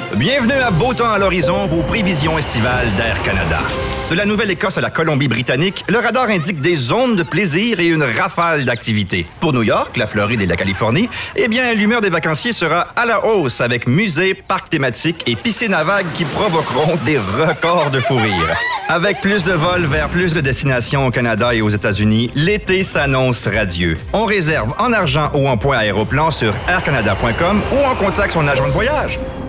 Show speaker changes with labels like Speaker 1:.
Speaker 1: Bienvenue à Beau temps à l'horizon, vos prévisions estivales d'Air Canada. De la Nouvelle-Écosse à la Colombie-Britannique, le radar indique des zones de plaisir et une rafale d'activités. Pour New York, la Floride et la Californie, eh bien, l'humeur des vacanciers sera à la hausse avec musées, parcs thématiques et piscines à vagues qui provoqueront des records de fou rire. Avec plus de vols vers plus de destinations au Canada et aux États-Unis, l'été s'annonce radieux. On réserve en argent ou en points aéroplan sur aircanada.com ou en contact son agent de voyage.